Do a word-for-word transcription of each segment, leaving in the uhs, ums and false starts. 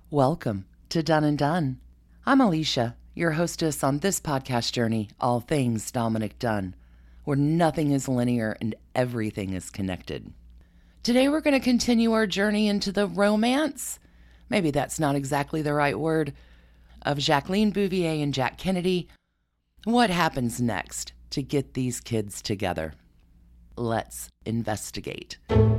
Welcome to Done and Done. I'm Alicia, your hostess on this podcast journey, All Things Dominick Dunne, where nothing is linear and everything is connected. Today we're going to continue our journey into the romance, maybe that's not exactly the right word, of Jacqueline Bouvier and Jack Kennedy. What happens next to get these kids together? Let's investigate.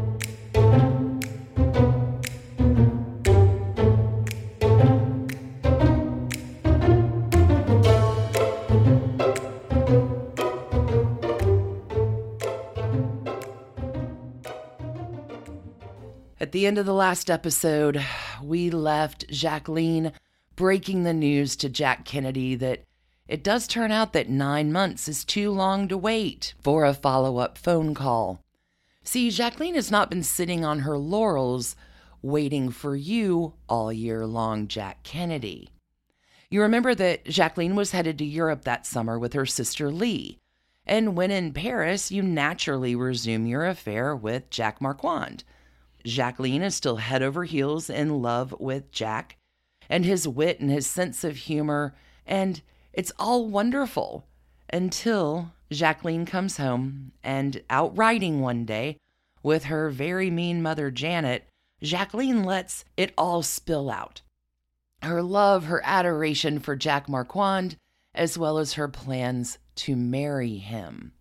At the end of the last episode, we left Jacqueline breaking the news to Jack Kennedy that it does turn out that nine months is too long to wait for a follow-up phone call. See, Jacqueline has not been sitting on her laurels waiting for you all year long, Jack Kennedy. You remember that Jacqueline was headed to Europe that summer with her sister Lee, and when in Paris, you naturally resume your affair with Jack Marquand. Jacqueline is still head over heels in love with Jack and his wit and his sense of humor, and it's all wonderful until Jacqueline comes home and out riding one day with her very mean mother, Janet, Jacqueline lets it all spill out. Her love, her adoration for Jack Marquand, as well as her plans to marry him.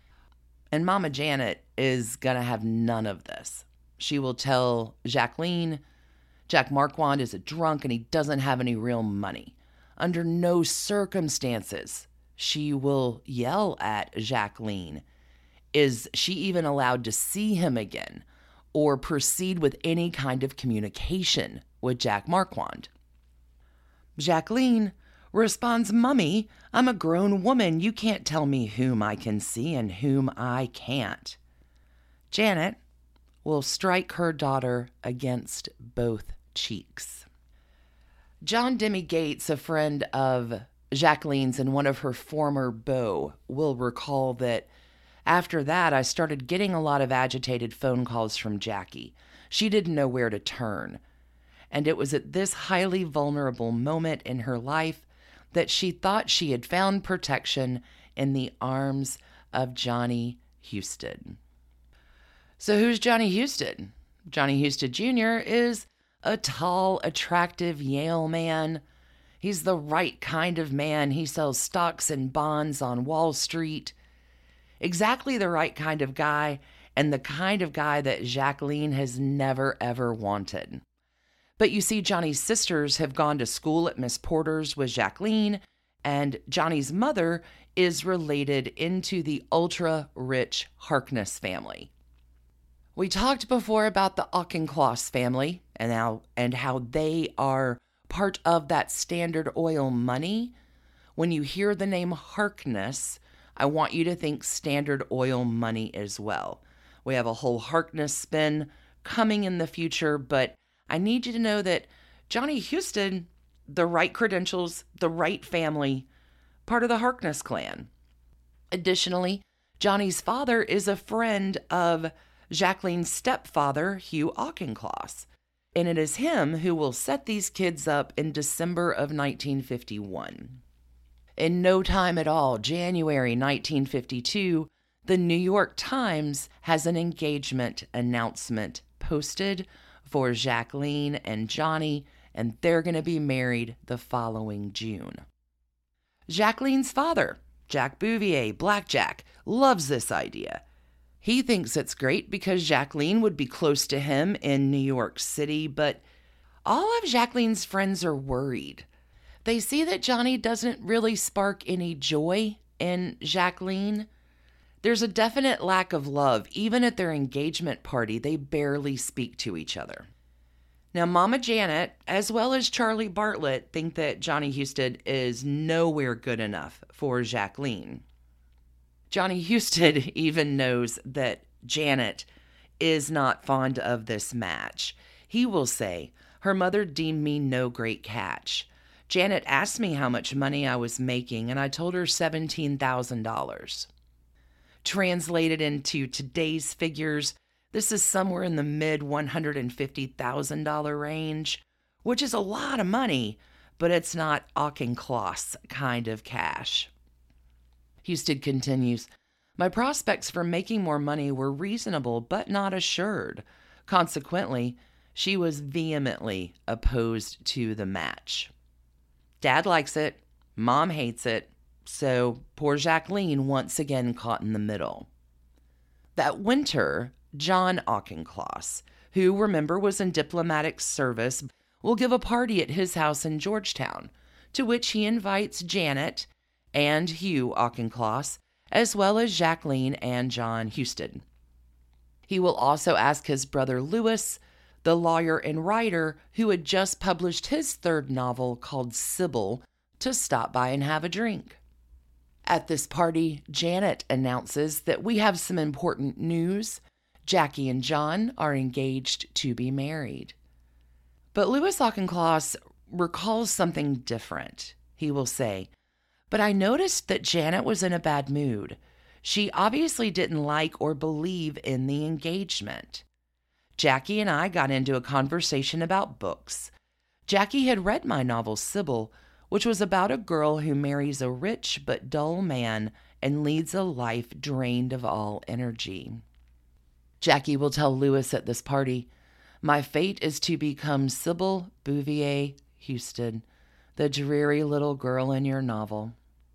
And Mama Janet is going to have none of this. She will tell Jacqueline, Jack Marquand is a drunk and he doesn't have any real money. Under no circumstances, she will yell at Jacqueline, is she even allowed to see him again or proceed with any kind of communication with Jack Marquand? Jacqueline responds, "Mummy, I'm a grown woman. You can't tell me whom I can see and whom I can't." Janet will strike her daughter against both cheeks. John Demi Gates, a friend of Jacqueline's and one of her former beaux, will recall that after that, I started getting a lot of agitated phone calls from Jackie. She didn't know where to turn. And it was at this highly vulnerable moment in her life that she thought she had found protection in the arms of Johnny Husted. So who's Johnny Husted? Johnny Husted Junior is a tall, attractive Yale man. He's the right kind of man. He sells stocks and bonds on Wall Street. Exactly the right kind of guy, and the kind of guy that Jacqueline has never, ever wanted. But you see, Johnny's sisters have gone to school at Miss Porter's with Jacqueline, and Johnny's mother is related into the ultra-rich Harkness family. We talked before about the Auchincloss family and how, and how they are part of that Standard Oil money. When you hear the name Harkness, I want you to think Standard Oil money as well. We have a whole Harkness spin coming in the future, but I need you to know that Johnny Husted, the right credentials, the right family, part of the Harkness clan. Additionally, Johnny's father is a friend of Jacqueline's stepfather, Hugh Auchincloss, and it is him who will set these kids up in December of nineteen fifty-one. In no time at all, January nineteen fifty-two, the New York Times has an engagement announcement posted for Jacqueline and Johnny, and they're going to be married the following June. Jacqueline's father, Jack Bouvier, Blackjack, loves this idea. He thinks it's great because Jacqueline would be close to him in New York City, but all of Jacqueline's friends are worried. They see that Johnny doesn't really spark any joy in Jacqueline. There's a definite lack of love. Even at their engagement party, they barely speak to each other. Now, Mama Janet, as well as Charlie Bartlett, think that Johnny Husted is nowhere good enough for Jacqueline. Johnny Husted even knows that Janet is not fond of this match. He will say, "Her mother deemed me no great catch. Janet asked me how much money I was making, and I told her seventeen thousand dollars. Translated into today's figures, this is somewhere in the mid one hundred fifty thousand dollars range, which is a lot of money, but it's not Auchincloss kind of cash. Husted continues, my prospects for making more money were reasonable but not assured. Consequently, she was vehemently opposed to the match. Dad likes it, Mom hates it, so poor Jacqueline once again caught in the middle. That winter, John Auchincloss, who, remember, was in diplomatic service, will give a party at his house in Georgetown, to which he invites Janet and Hugh Auchincloss, as well as Jacqueline and John Husted. He will also ask his brother Louis, the lawyer and writer who had just published his third novel called Sybil, to stop by and have a drink. At this party, Janet announces that we have some important news. Jackie and John are engaged to be married. But Louis Auchincloss recalls something different. He will say, but I noticed that Janet was in a bad mood. She obviously didn't like or believe in the engagement. Jackie and I got into a conversation about books. Jackie had read my novel Sybil, which was about a girl who marries a rich but dull man and leads a life drained of all energy. Jackie will tell Louis at this party, my fate is to become Sybil Bouvier Husted, the dreary little girl in your novel.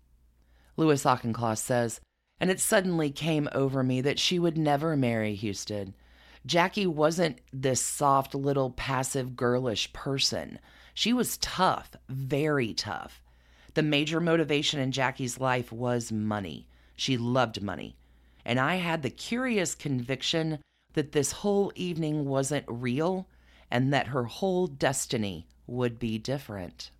Louis Auchincloss says, and it suddenly came over me that she would never marry Husted. Jackie wasn't this soft little passive girlish person. She was tough, very tough. The major motivation in Jackie's life was money. She loved money. And I had the curious conviction that this whole evening wasn't real and that her whole destiny would be different.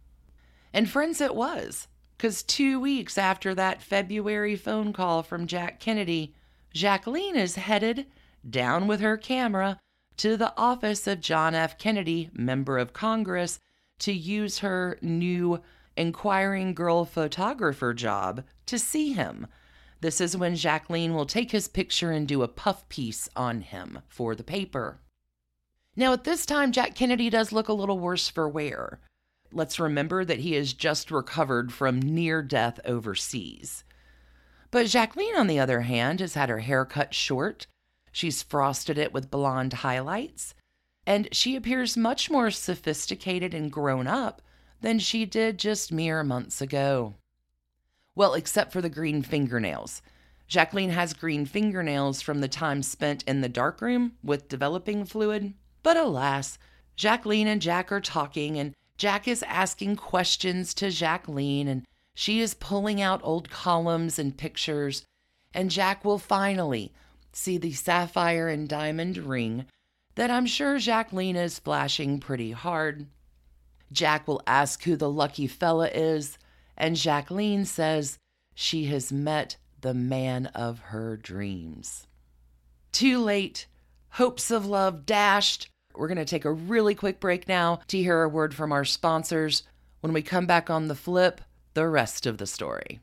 And friends, it was, because two weeks after that February phone call from Jack Kennedy, Jacqueline is headed down with her camera to the office of John F. Kennedy, member of Congress, to use her new inquiring girl photographer job to see him. This is when Jacqueline will take his picture and do a puff piece on him for the paper. Now, at this time, Jack Kennedy does look a little worse for wear. Let's remember that he has just recovered from near death overseas. But Jacqueline, on the other hand, has had her hair cut short. She's frosted it with blonde highlights, and she appears much more sophisticated and grown up than she did just mere months ago. Well, except for the green fingernails. Jacqueline has green fingernails from the time spent in the darkroom with developing fluid. But alas, Jacqueline and Jack are talking, and Jack is asking questions to Jacqueline, and she is pulling out old columns and pictures, and Jack will finally see the sapphire and diamond ring that I'm sure Jacqueline is flashing pretty hard. Jack will ask who the lucky fella is, and Jacqueline says she has met the man of her dreams. Too late. Hopes of love dashed. We're going to take a really quick break now to hear a word from our sponsors. When we come back on the flip, the rest of the story.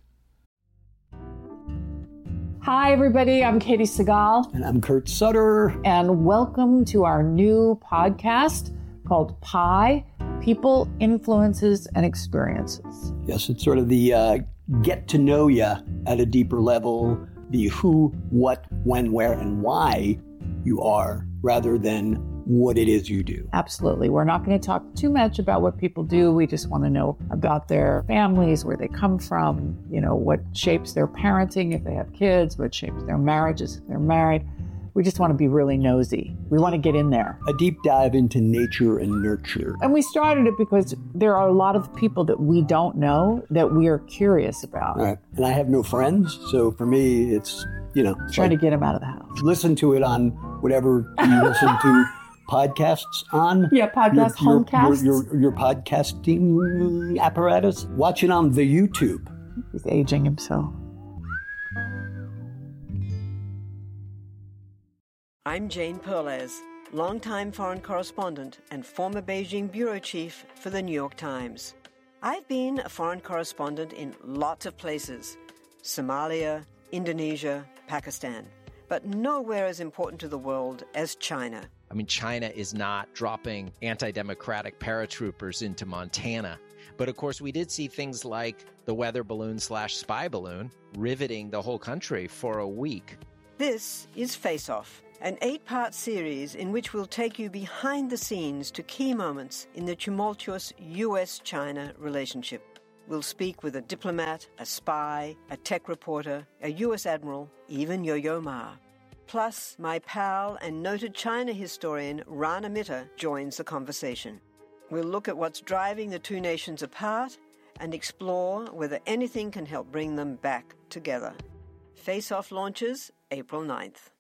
Hi, everybody. I'm Katie Segal. And I'm Kurt Sutter. And welcome to our new podcast called Pi, People, Influences, and Experiences. Yes, it's sort of the uh, get to know you at a deeper level, the who, what, when, where, and why you are, rather than what it is you do. Absolutely. We're not going to talk too much about what people do. We just want to know about their families, where they come from, you know, what shapes their parenting if they have kids, what shapes their marriages if they're married. We just want to be really nosy. We want to get in there. A deep dive into nature and nurture. And we started it because there are a lot of people that we don't know that we are curious about. Right. And I have no friends, so for me, it's, you know. Trying like, to get them out of the house. Listen to it on whatever you listen to podcasts on. Yeah, podcast, your, homecasts. Your, your, your podcasting apparatus. Watch it on the YouTube. He's aging himself. I'm Jane Perlez, longtime foreign correspondent and former Beijing bureau chief for the New York Times. I've been a foreign correspondent in lots of places: Somalia, Indonesia, Pakistan, but nowhere as important to the world as China. I mean, China is not dropping anti-democratic paratroopers into Montana. But of course, we did see things like the weather balloon slash spy balloon riveting the whole country for a week. This is Face Off, an eight-part series in which we'll take you behind the scenes to key moments in the tumultuous U S China relationship. We'll speak with a diplomat, a spy, a tech reporter, a U S admiral, even Yo-Yo Ma. Plus, my pal and noted China historian Rana Mitter joins the conversation. We'll look at what's driving the two nations apart and explore whether anything can help bring them back together. Face Off launches April ninth.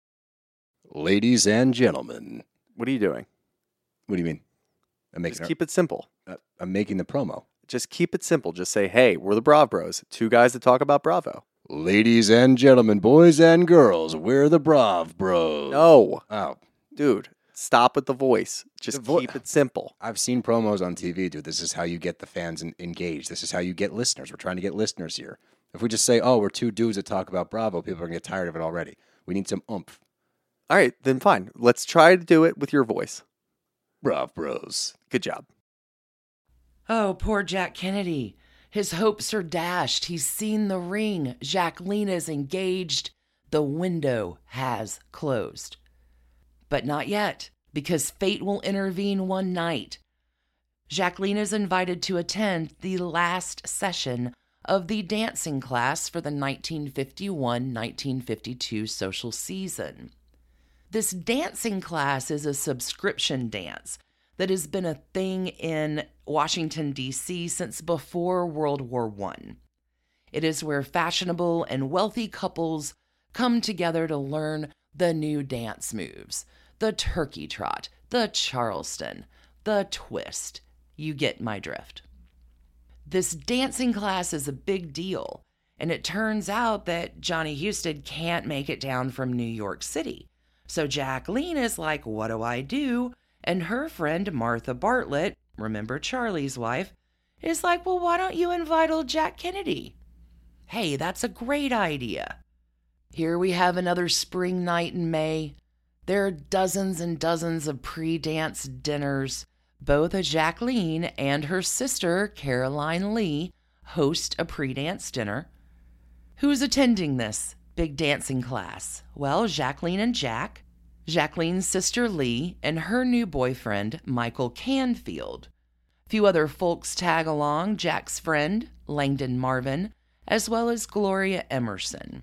Ladies and gentlemen. What are you doing? What do you mean? I'm making Just keep it simple. Uh, I'm making the promo. Just keep it simple. Just say, hey, we're the Brav Bros. Two guys that talk about Bravo. Ladies and gentlemen, boys and girls, we're the Brav Bros. No. Oh. Dude, stop with the voice. Just The vo- keep it simple. I've seen promos on T V, dude. This is how you get the fans en- engaged. This is how you get listeners. We're trying to get listeners here. If we just say, oh, we're two dudes that talk about Bravo, people are going to get tired of it already. We need some oomph. All right, then fine. Let's try to do it with your voice. Brav Bros. Good job. Oh, poor Jack Kennedy. His hopes are dashed. He's seen the ring. Jacqueline is engaged. The window has closed. But not yet, because fate will intervene one night. Jacqueline is invited to attend the last session of the dancing class for the nineteen fifty-one nineteen fifty-two social season. This dancing class is a subscription dance that has been a thing in Washington, D C since before World War One. It is where fashionable and wealthy couples come together to learn the new dance moves, the turkey trot, the Charleston, the twist. You get my drift. This dancing class is a big deal, and it turns out that Johnny Houston can't make it down from New York City. So Jacqueline is like, what do I do? And her friend Martha Bartlett, remember Charlie's wife, is like, well, why don't you invite old Jack Kennedy? Hey, that's a great idea. Here we have another spring night in May. There are dozens and dozens of pre-dance dinners. Both Jacqueline and her sister, Caroline Lee, host a pre-dance dinner. Who's attending this big dancing class? Well, Jacqueline and Jack, Jacqueline's sister Lee, and her new boyfriend, Michael Canfield. A few other folks tag along, Jack's friend, Langdon Marvin, as well as Gloria Emerson.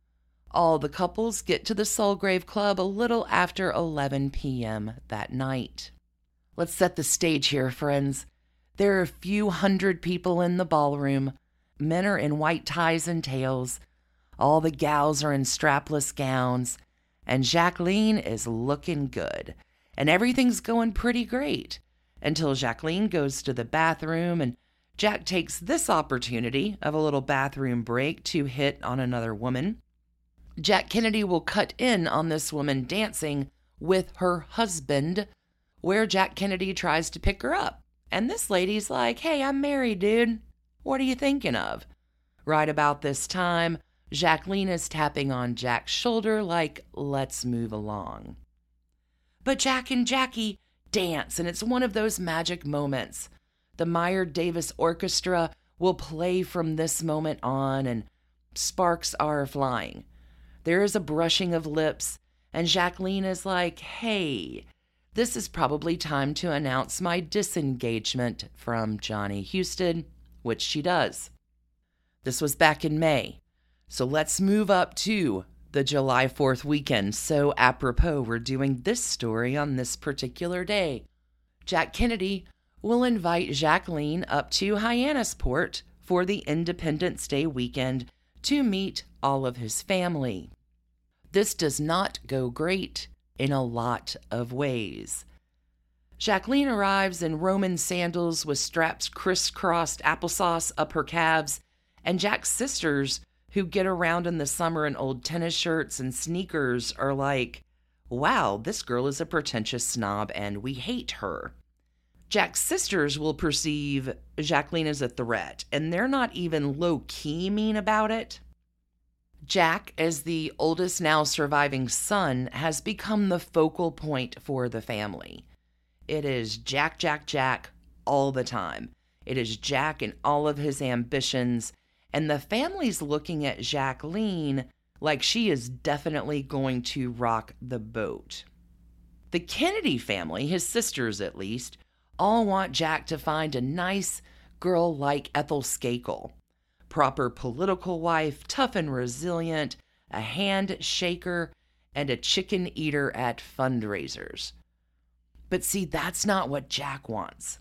All the couples get to the Sulgrave Club a little after eleven p.m. that night. Let's set the stage here, friends. There are a few hundred people in the ballroom. Men are in white ties and tails. All the gals are in strapless gowns. And Jacqueline is looking good. And everything's going pretty great. Until Jacqueline goes to the bathroom and Jack takes this opportunity of a little bathroom break to hit on another woman. Jack Kennedy will cut in on this woman dancing with her husband, where Jack Kennedy tries to pick her up. And this lady's like, hey, I'm married, dude. What are you thinking of? Right about this time, Jacqueline is tapping on Jack's shoulder like, let's move along. But Jack and Jackie dance, and it's one of those magic moments. The Meyer Davis Orchestra will play from this moment on, and sparks are flying. There is a brushing of lips, and Jacqueline is like, hey, this is probably time to announce my disengagement from Johnny Houston, which she does. This was back in May. So let's move up to the July fourth weekend. So apropos, we're doing this story on this particular day. Jack Kennedy will invite Jacqueline up to Hyannisport for the Independence Day weekend to meet all of his family. This does not go great in a lot of ways. Jacqueline arrives in Roman sandals with straps crisscrossed applesauce up her calves, and Jack's sisters, who get around in the summer in old tennis shirts and sneakers, are like, wow, this girl is a pretentious snob and we hate her. Jack's sisters will perceive Jacqueline as a threat, and they're not even low-key mean about it. Jack, as the oldest now surviving son, has become the focal point for the family. It is Jack, Jack, Jack all the time. It is Jack and all of his ambitions, and the family's looking at Jacqueline like she is definitely going to rock the boat. The Kennedy family, his sisters at least, all want Jack to find a nice girl like Ethel Skakel. Proper political wife, tough and resilient, a handshaker, and a chicken eater at fundraisers. But see, that's not what Jack wants.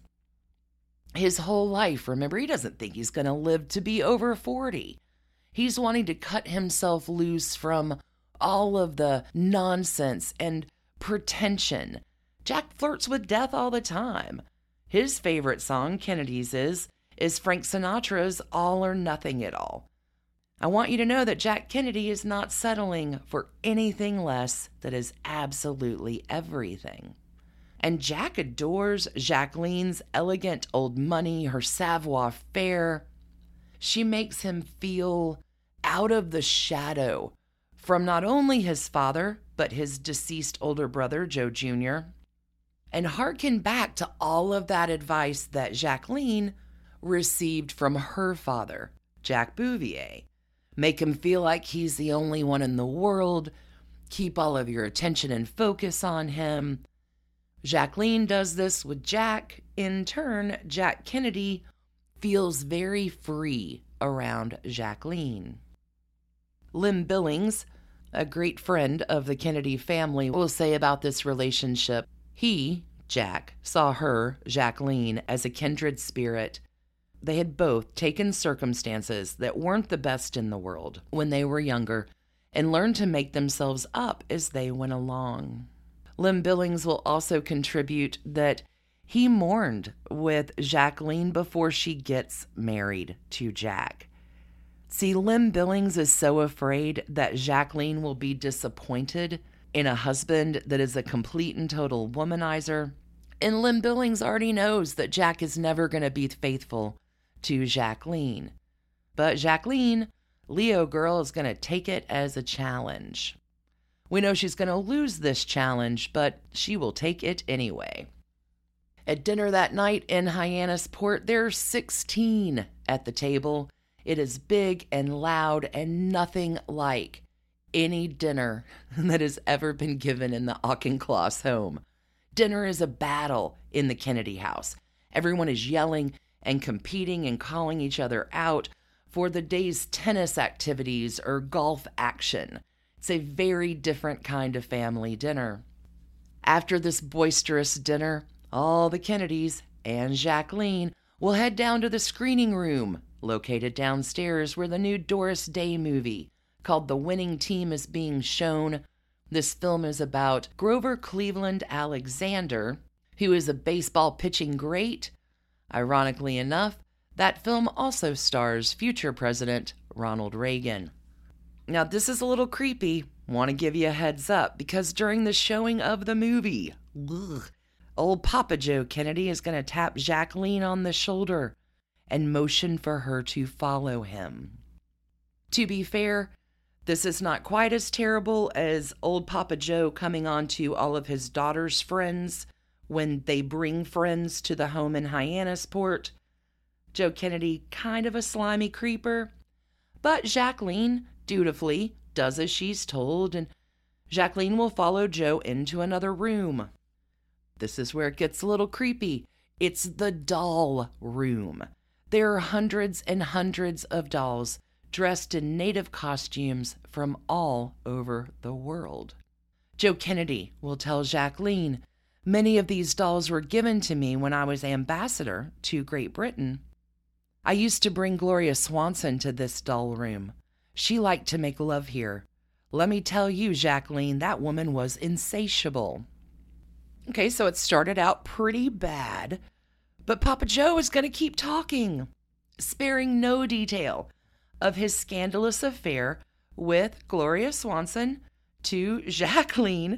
His whole life, remember, he doesn't think he's going to live to be over forty. He's wanting to cut himself loose from all of the nonsense and pretension. Jack flirts with death all the time. His favorite song, Kennedy's is, is Frank Sinatra's All or Nothing at All. I want you to know that Jack Kennedy is not settling for anything less that is absolutely everything. And Jack adores Jacqueline's elegant old money, her savoir-faire. She makes him feel out of the shadow from not only his father, but his deceased older brother, Joe Junior, and hearken back to all of that advice that Jacqueline received from her father, Jack Bouvier. Make him feel like he's the only one in the world. Keep all of your attention and focus on him. Jacqueline does this with Jack. In turn, Jack Kennedy feels very free around Jacqueline. Lynn Billings, a great friend of the Kennedy family, will say about this relationship, he, Jack, saw her, Jacqueline, as a kindred spirit. They had both taken circumstances that weren't the best in the world when they were younger and learned to make themselves up as they went along. Lynn Billings will also contribute that he mourned with Jacqueline before she gets married to Jack. See, Lynn Billings is so afraid that Jacqueline will be disappointed in a husband that is a complete and total womanizer. And Lynn Billings already knows that Jack is never going to be faithful to Jacqueline. But Jacqueline, Leo girl, is going to take it as a challenge. We know she's going to lose this challenge, but she will take it anyway. At dinner that night in Hyannisport, there are sixteen at the table. It is big and loud and nothing like any dinner that has ever been given in the Auchincloss home. Dinner is a battle in the Kennedy house. Everyone is yelling and competing and calling each other out for the day's tennis activities or golf action. It's a very different kind of family dinner. After this boisterous dinner, all the Kennedys and Jacqueline will head down to the screening room located downstairs where the new Doris Day movie called The Winning Team is being shown. This film is about Grover Cleveland Alexander, who is a baseball pitching great. Ironically enough, that film also stars future President Ronald Reagan. Now, this is a little creepy. Want to give you a heads up, because during the showing of the movie, ugh, old Papa Joe Kennedy is going to tap Jacqueline on the shoulder and motion for her to follow him. To be fair, this is not quite as terrible as old Papa Joe coming on to all of his daughter's friends when they bring friends to the home in Hyannisport. Joe Kennedy, kind of a slimy creeper, but Jacqueline dutifully does as she's told, and Jacqueline will follow Joe into another room. This is where it gets a little creepy. It's the doll room. There are hundreds and hundreds of dolls dressed in native costumes from all over the world. Joe Kennedy will tell Jacqueline, many of these dolls were given to me when I was ambassador to Great Britain. I used to bring Gloria Swanson to this doll room. She liked to make love here. Let me tell you, Jacqueline, that woman was insatiable. Okay, so it started out pretty bad, but Papa Joe is going to keep talking, sparing no detail of his scandalous affair with Gloria Swanson to Jacqueline.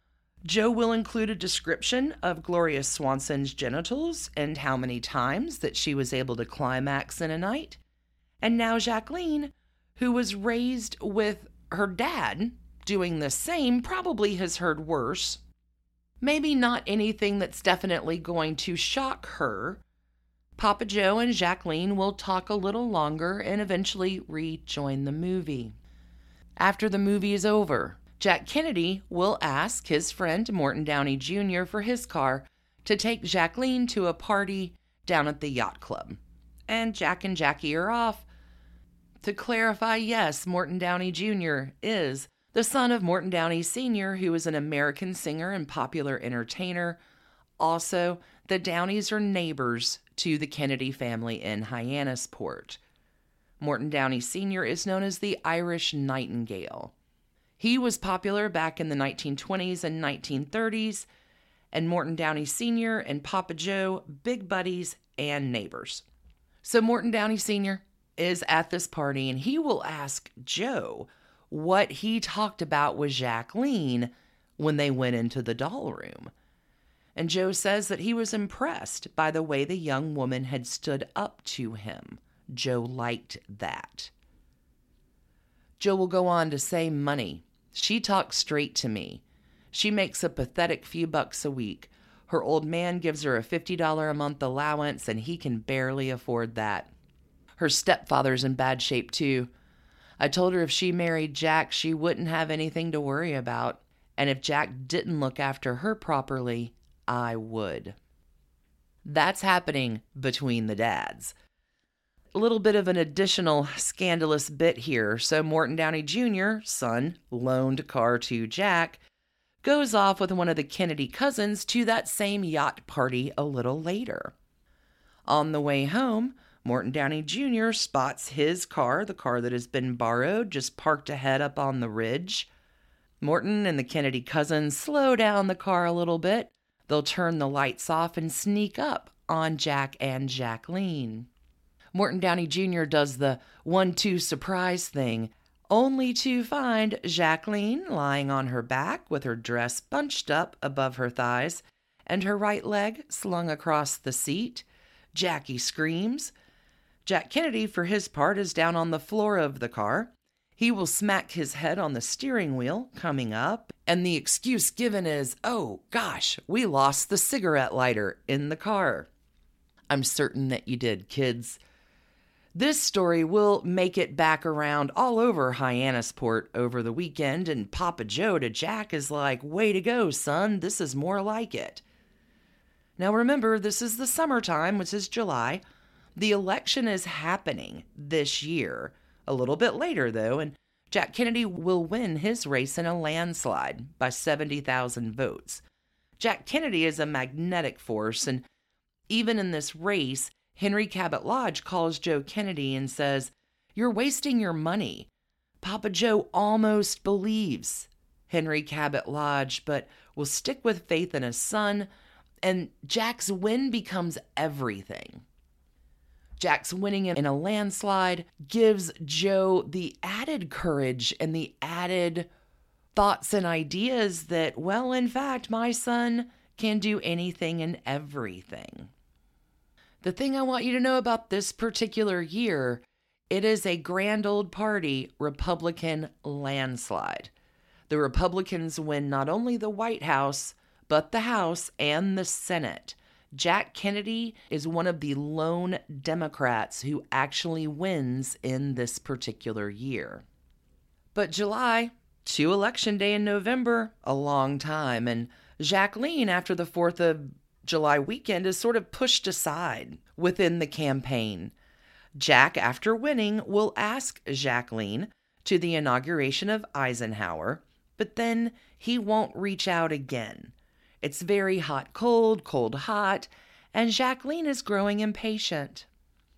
Joe will include a description of Gloria Swanson's genitals and how many times that she was able to climax in a night. And now Jacqueline, who was raised with her dad doing the same, probably has heard worse. Maybe not anything that's definitely going to shock her. Papa Joe and Jacqueline will talk a little longer and eventually rejoin the movie. After the movie is over, Jack Kennedy will ask his friend Morton Downey Junior for his car to take Jacqueline to a party down at the yacht club. And Jack and Jackie are off. To clarify, yes, Morton Downey Junior is the son of Morton Downey Senior, who is an American singer and popular entertainer. Also, the Downeys are neighbors to the Kennedy family in Hyannisport. Morton Downey Senior is known as the Irish Nightingale. He was popular back in the nineteen twenties and nineteen thirties, and Morton Downey Senior and Papa Joe, big buddies and neighbors. So Morton Downey Senior is at this party, and he will ask Joe what he talked about with Jacqueline when they went into the doll room. And Joe says that he was impressed by the way the young woman had stood up to him. Joe liked that. Joe will go on to say money. She talks straight to me. She makes a pathetic few bucks a week. Her old man gives her a fifty dollars a month allowance, and he can barely afford that. Her stepfather's in bad shape, too. I told her if she married Jack, she wouldn't have anything to worry about. And if Jack didn't look after her properly, I would. That's happening between the dads. A little bit of an additional scandalous bit here. So Morton Downey Junior, son, loaned car to Jack, goes off with one of the Kennedy cousins to that same yacht party a little later. On the way home, Morton Downey Junior spots his car, the car that has been borrowed, just parked ahead up on the ridge. Morton and the Kennedy cousins slow down the car a little bit. They'll turn the lights off and sneak up on Jack and Jacqueline. Morton Downey Junior does the one two surprise thing, only to find Jacqueline lying on her back with her dress bunched up above her thighs and her right leg slung across the seat. Jackie screams. Jack Kennedy, for his part, is down on the floor of the car. He will smack his head on the steering wheel coming up, and the excuse given is, oh gosh, we lost the cigarette lighter in the car. I'm certain that you did, kids. This story will make it back around all over Hyannisport over the weekend, and Papa Joe to Jack is like, way to go, son, this is more like it. Now remember, this is the summertime, which is July. The election is happening this year, a little bit later though, and Jack Kennedy will win his race in a landslide by seventy thousand votes. Jack Kennedy is a magnetic force, and even in this race, Henry Cabot Lodge calls Joe Kennedy and says, "You're wasting your money." Papa Joe almost believes Henry Cabot Lodge, but will stick with faith in his son, and Jack's win becomes everything. Jack's winning in a landslide gives Joe the added courage and the added thoughts and ideas that, well, in fact, my son can do anything and everything. The thing I want you to know about this particular year, it is a grand old party Republican landslide. The Republicans win not only the White House, but the House and the Senate. Jack Kennedy is one of the lone Democrats who actually wins in this particular year. But July to Election Day in November, a long time, and Jacqueline, after the fourth of July weekend, is sort of pushed aside within the campaign. Jack, after winning, will ask Jacqueline to the inauguration of Eisenhower, but then he won't reach out again. It's very hot, cold, cold, hot, and Jacqueline is growing impatient.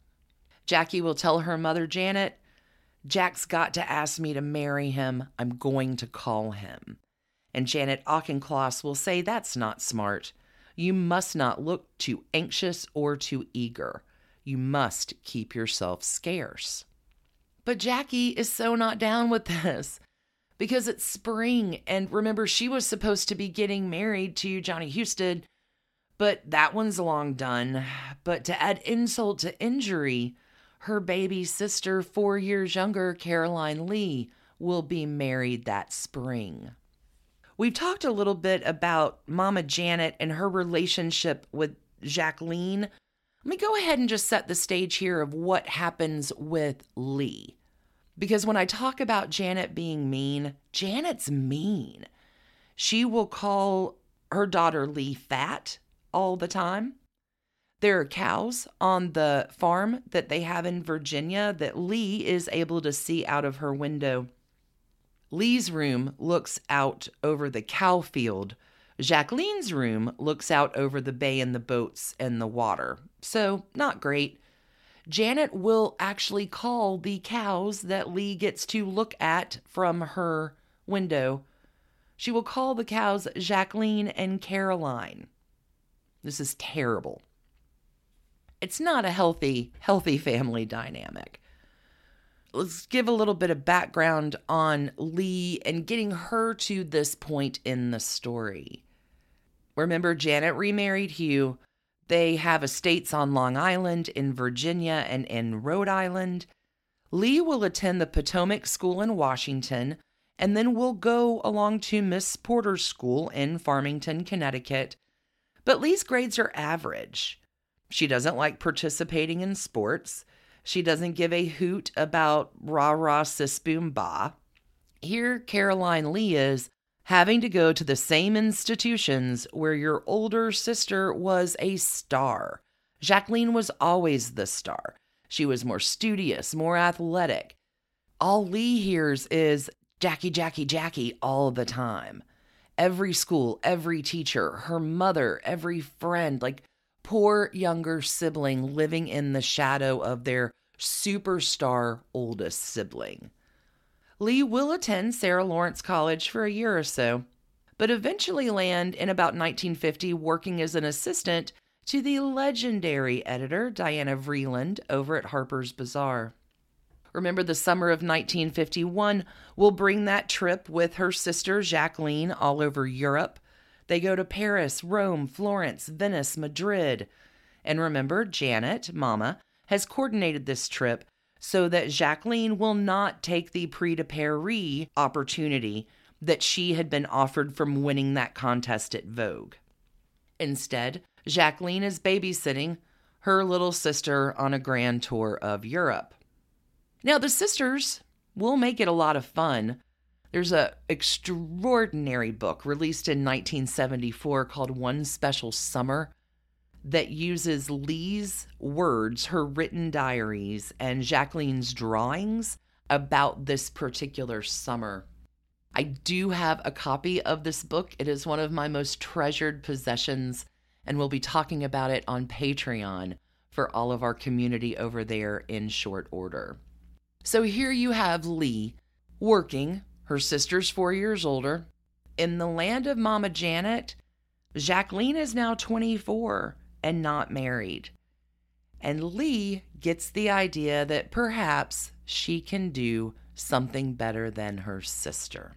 Jackie will tell her mother, Janet, Jack's got to ask me to marry him. I'm going to call him. And Janet Auchincloss will say, that's not smart. You must not look too anxious or too eager. You must keep yourself scarce. But Jackie is so not down with this. Because it's spring, and remember, she was supposed to be getting married to Johnny Houston, but that one's long done. But to add insult to injury, her baby sister, four years younger, Caroline Lee, will be married that spring. We've talked a little bit about Mama Janet and her relationship with Jacqueline. Let me go ahead and just set the stage here of what happens with Lee. Because when I talk about Janet being mean, Janet's mean. She will call her daughter Lee fat all the time. There are cows on the farm that they have in Virginia that Lee is able to see out of her window. Lee's room looks out over the cow field. Jacqueline's room looks out over the bay and the boats and the water. So, not great. Janet will actually call the cows that Lee gets to look at from her window. She will call the cows Jacqueline and Caroline. This is terrible. It's not a healthy, healthy family dynamic. Let's give a little bit of background on Lee and getting her to this point in the story. Remember, Janet remarried Hugh. They have estates on Long Island, in Virginia, and in Rhode Island. Lee will attend the Potomac School in Washington, and then will go along to Miss Porter's School in Farmington, Connecticut. But Lee's grades are average. She doesn't like participating in sports. She doesn't give a hoot about rah-rah sis boom bah. Here, Caroline Lee is having to go to the same institutions where your older sister was a star. Jacqueline was always the star. She was more studious, more athletic. All Lee hears is Jackie, Jackie, Jackie all the time. Every school, every teacher, her mother, every friend, like poor younger sibling living in the shadow of their superstar oldest sibling. Lee will attend Sarah Lawrence College for a year or so, but eventually land in about nineteen fifty working as an assistant to the legendary editor Diana Vreeland over at Harper's Bazaar. Remember, the summer of nineteen fifty-one will bring that trip with her sister Jacqueline all over Europe. They go to Paris, Rome, Florence, Venice, Madrid. And remember, Janet, Mama, has coordinated this trip so that Jacqueline will not take the Prix de Paris opportunity that she had been offered from winning that contest at Vogue. Instead, Jacqueline is babysitting her little sister on a grand tour of Europe. Now, the sisters will make it a lot of fun. There's an extraordinary book released in nineteen seventy-four called One Special Summer that uses Lee's words, her written diaries, and Jacqueline's drawings about this particular summer. I do have a copy of this book. It is one of my most treasured possessions, and we'll be talking about it on Patreon for all of our community over there in short order. So here you have Lee working. Her sister's four years older. In the land of Mama Janet, Jacqueline is now twenty-four and not married. And Lee gets the idea that perhaps she can do something better than her sister.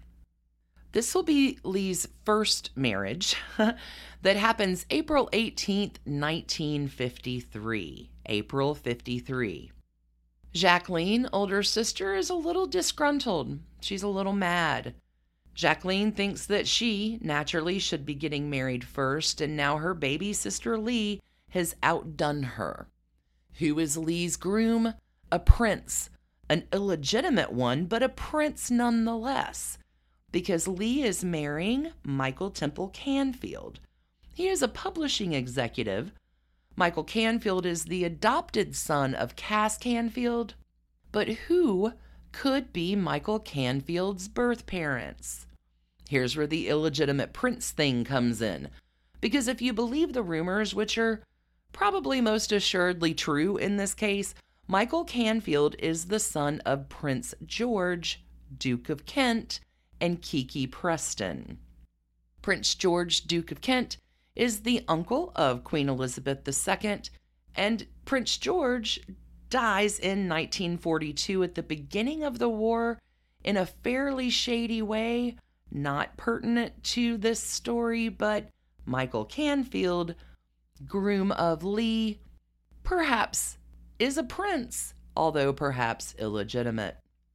This will be Lee's first marriage that happens April eighteenth, nineteen fifty-three. April fifty-three. Jacqueline, older sister, is a little disgruntled. She's a little mad. Jacqueline thinks that she naturally should be getting married first, and now her baby sister Lee has outdone her. Who is Lee's groom? A prince. An illegitimate one, but a prince nonetheless, because Lee is marrying Michael Temple Canfield. He is a publishing executive. Michael Canfield is the adopted son of Cass Canfield, but who could be Michael Canfield's birth parents? Here's where the illegitimate prince thing comes in, because if you believe the rumors, which are probably most assuredly true in this case, Michael Canfield is the son of Prince George, Duke of Kent, and Kiki Preston. Prince George, Duke of Kent, is the uncle of Queen Elizabeth the Second, and Prince George dies in nineteen forty-two at the beginning of the war in a fairly shady way, not pertinent to this story, but Michael Canfield, groom of Lee, perhaps is a prince although perhaps illegitimate.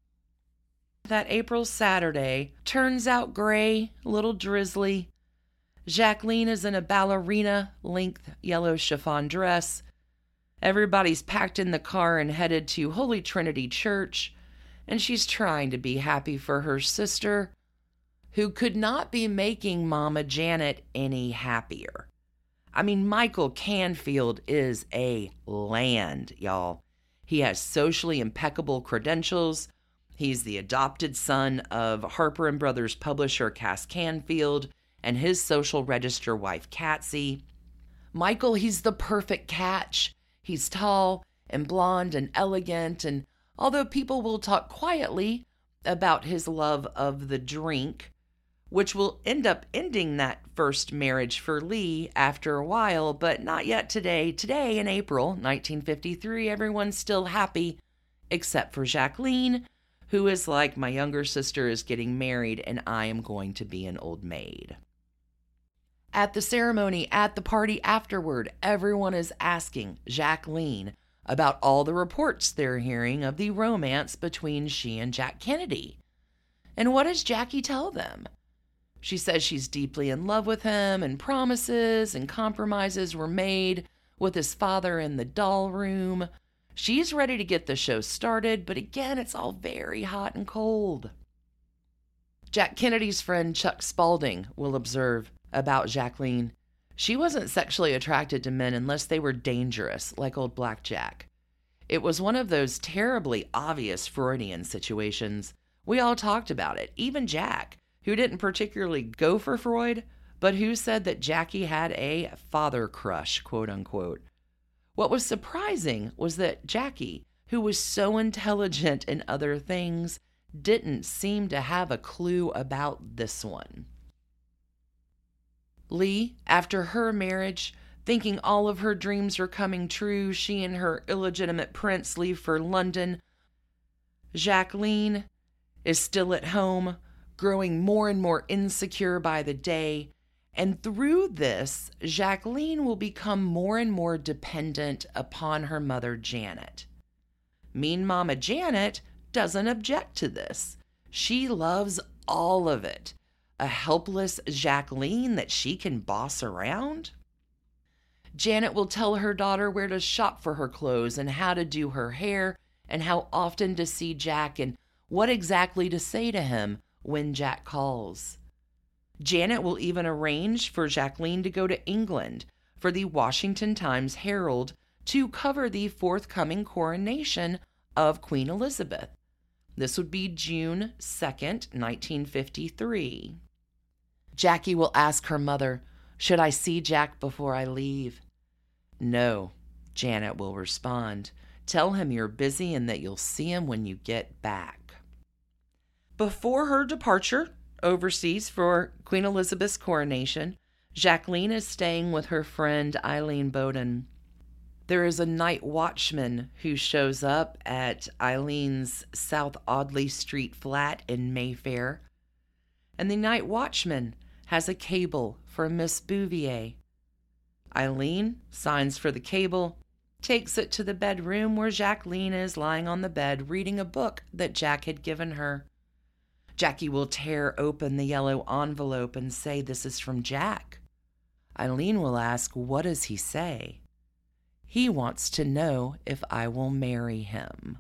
That April Saturday turns out gray, a little drizzly. Jacqueline is in a ballerina-length yellow chiffon dress. Everybody's packed in the car and headed to Holy Trinity Church, and she's trying to be happy for her sister, who could not be making Mama Janet any happier. I mean, Michael Canfield is a land, y'all. He has socially impeccable credentials. He's the adopted son of Harper and Brothers publisher Cass Canfield and his social register wife, Catsy. Michael, he's the perfect catch. He's tall and blonde and elegant, and although people will talk quietly about his love of the drink, which will end up ending that first marriage for Lee after a while, but not yet today. Today, in April nineteen fifty-three, everyone's still happy, except for Jacqueline, who is like, my younger sister is getting married and I am going to be an old maid. At the ceremony, at the party afterward, everyone is asking Jacqueline about all the reports they're hearing of the romance between she and Jack Kennedy. And what does Jackie tell them? She says she's deeply in love with him, and promises and compromises were made with his father in the doll room. She's ready to get the show started, but again, it's all very hot and cold. Jack Kennedy's friend Chuck Spaulding will observe about Jacqueline. She wasn't sexually attracted to men unless they were dangerous, like old Black Jack. It was one of those terribly obvious Freudian situations. We all talked about it, even Jack, who didn't particularly go for Freud, but who said that Jackie had a father crush, quote unquote. What was surprising was that Jackie, who was so intelligent in other things, didn't seem to have a clue about this one. Lee, after her marriage, thinking all of her dreams are coming true, she and her illegitimate prince leave for London. Jacqueline is still at home, growing more and more insecure by the day. And through this, Jacqueline will become more and more dependent upon her mother, Janet. Mean Mama Janet doesn't object to this. She loves all of it. A helpless Jacqueline that she can boss around? Janet will tell her daughter where to shop for her clothes and how to do her hair and how often to see Jack and what exactly to say to him when Jack calls. Janet will even arrange for Jacqueline to go to England for the Washington Times Herald to cover the forthcoming coronation of Queen Elizabeth. This would be June second, nineteen fifty-three. Jackie will ask her mother, "Should I see Jack before I leave?" "No," Janet will respond. "Tell him you're busy and that you'll see him when you get back." Before her departure overseas for Queen Elizabeth's coronation, Jacqueline is staying with her friend Eileen Bowden. There is a night watchman who shows up at Eileen's South Audley Street flat in Mayfair, and the night watchman has a cable for Miss Bouvier. Eileen signs for the cable, takes it to the bedroom where Jacqueline is lying on the bed reading a book that Jack had given her. Jackie will tear open the yellow envelope and say, "This is from Jack." Eileen will ask, "What does he say?" "He wants to know if I will marry him."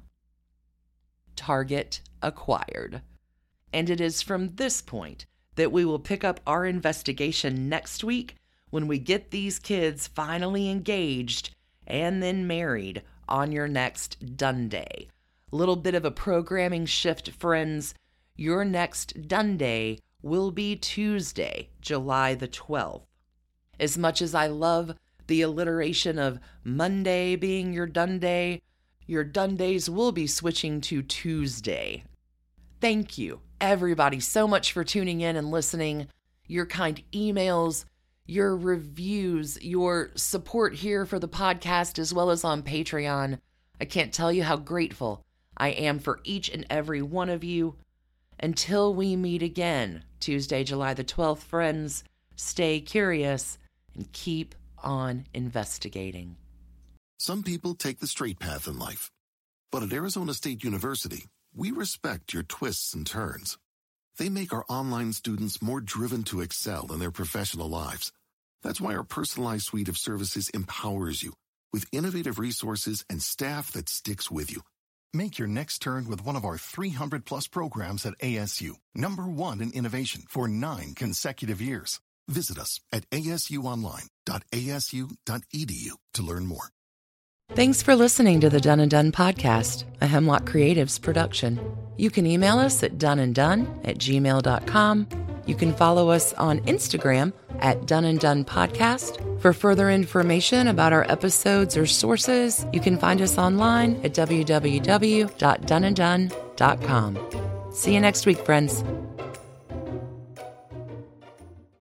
Target acquired. And it is from this point that we will pick up our investigation next week when we get these kids finally engaged and then married on your next Dun-Day. A little bit of a programming shift, friends. Your next Dun-Day will be Tuesday, July the twelfth. As much as I love the alliteration of Monday being your Dun-Day, your Dun-Days will be switching to Tuesday. Thank you, everybody, so much for tuning in and listening. Your kind emails, your reviews, your support here for the podcast, as well as on Patreon. I can't tell you how grateful I am for each and every one of you. Until we meet again, Tuesday, July the twelfth, friends, stay curious and keep on investigating. Some people take the straight path in life. But at Arizona State University, we respect your twists and turns. They make our online students more driven to excel in their professional lives. That's why our personalized suite of services empowers you with innovative resources and staff that sticks with you. Make your next turn with one of our three hundred plus programs at A S U, number one in innovation for nine consecutive years. Visit us at a s u online dot a s u dot e d u to learn more. Thanks for listening to the Done and Done podcast, a Hemlock Creatives production. You can email us at doneanddone at gmail dot com. You can follow us on Instagram at Done and Done Podcast. For further information about our episodes or sources, you can find us online at w w w dot done and done dot com. See you next week, friends.